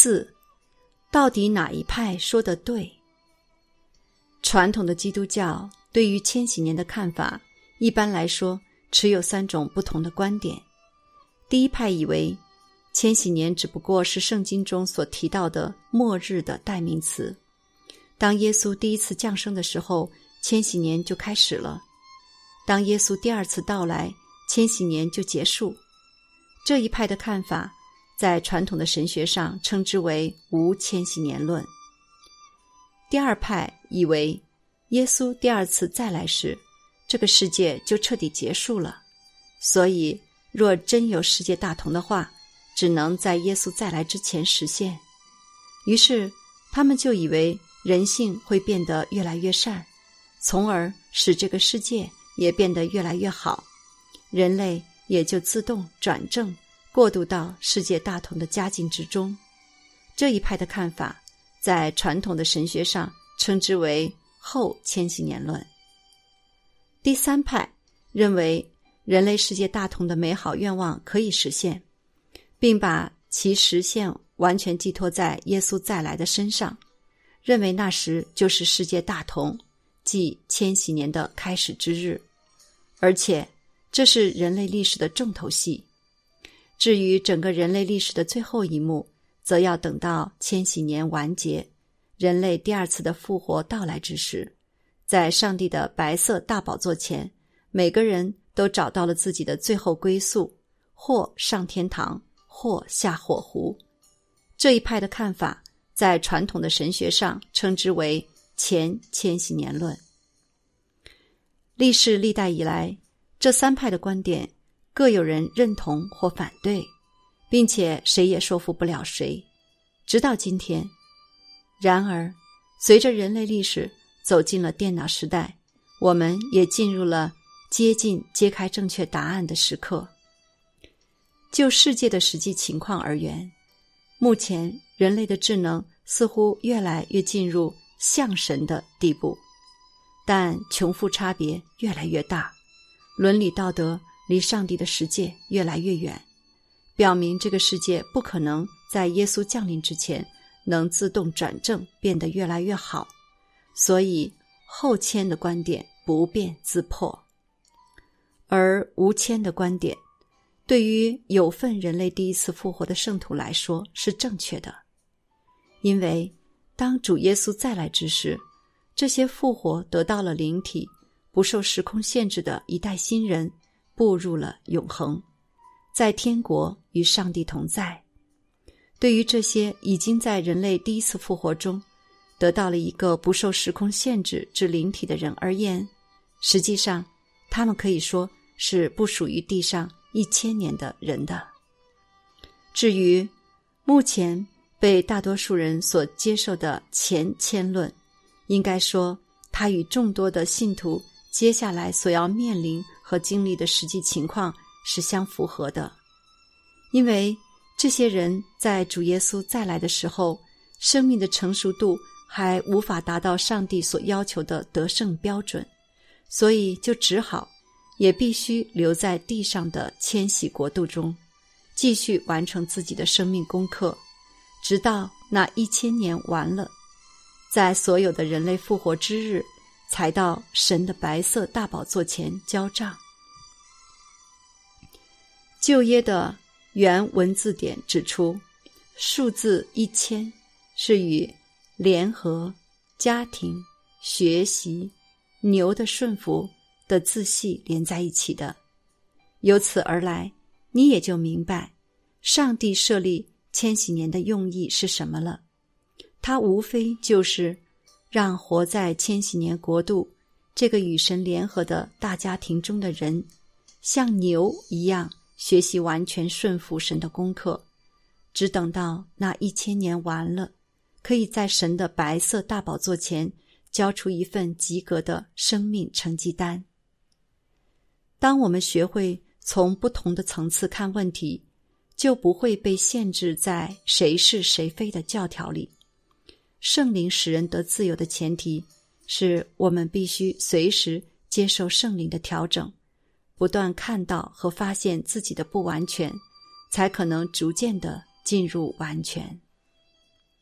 4. 到底哪一派说得对？传统的基督教对于千禧年的看法，一般来说持有3种不同的观点。第一派以为千禧年只不过是圣经中所提到的末日的代名词，当耶稣第一次降生的时候，千禧年就开始了，当耶稣第2次到来，千禧年就结束。这一派的看法在传统的神学上称之为无千禧年论。第2派以为耶稣第2次再来时，这个世界就彻底结束了，所以若真有世界大同的话，只能在耶稣再来之前实现。于是他们就以为人性会变得越来越善，从而使这个世界也变得越来越好，人类也就自动转正，过渡到世界大同的佳境之中。这一派的看法在传统的神学上称之为后千禧年论。第3派认为人类世界大同的美好愿望可以实现，并把其实现完全寄托在耶稣再来的身上，认为那时就是世界大同，即千禧年的开始之日，而且这是人类历史的重头戏。至于整个人类历史的最后一幕，则要等到千禧年完结，人类第2次的复活到来之时，在上帝的白色大宝座前，每个人都找到了自己的最后归宿，或上天堂，或下火湖。这一派的看法在传统的神学上称之为前千禧年论。历世历代以来，这3派的观点各有人认同或反对，并且谁也说服不了谁，直到今天。然而随着人类历史走进了电脑时代，我们也进入了接近揭开正确答案的时刻。就世界的实际情况而言，目前人类的智能似乎越来越进入像神的地步，但穷富差别越来越大，伦理道德离上帝的世界越来越远，表明这个世界不可能在耶稣降临之前能自动转正变得越来越好，所以后千的观点不辩自破。而无千的观点对于有份人类第1次复活的圣徒来说是正确的，因为当主耶稣再来之时，这些复活得到了灵体，不受时空限制的一代新人步入了永恒，在天国与上帝同在。对于这些已经在人类第1次复活中得到了一个不受时空限制之灵体的人而言，实际上他们可以说是不属于地上1000年的人的。至于目前被大多数人所接受的前千论，应该说它与众多的信徒接下来所要面临和经历的实际情况是相符合的。因为这些人在主耶稣再来的时候，生命的成熟度还无法达到上帝所要求的得胜标准，所以就只好也必须留在地上的迁徙国度中，继续完成自己的生命功课，直到那1000年完了，在所有的人类复活之日，才到神的白色大宝座前交账。旧约的原文字典指出，数字1000是与联合、家庭、学习、牛的顺服的字系连在一起的。由此而来，你也就明白上帝设立千禧年的用意是什么了。它无非就是让活在千禧年国度这个与神联合的大家庭中的人，像牛一样学习完全顺服神的功课，只等到那1000年完了，可以在神的白色大宝座前交出一份及格的生命成绩单。当我们学会从不同的层次看问题，就不会被限制在谁是谁非的教条里。圣灵使人得自由的前提是我们必须随时接受圣灵的调整，不断看到和发现自己的不完全，才可能逐渐地进入完全。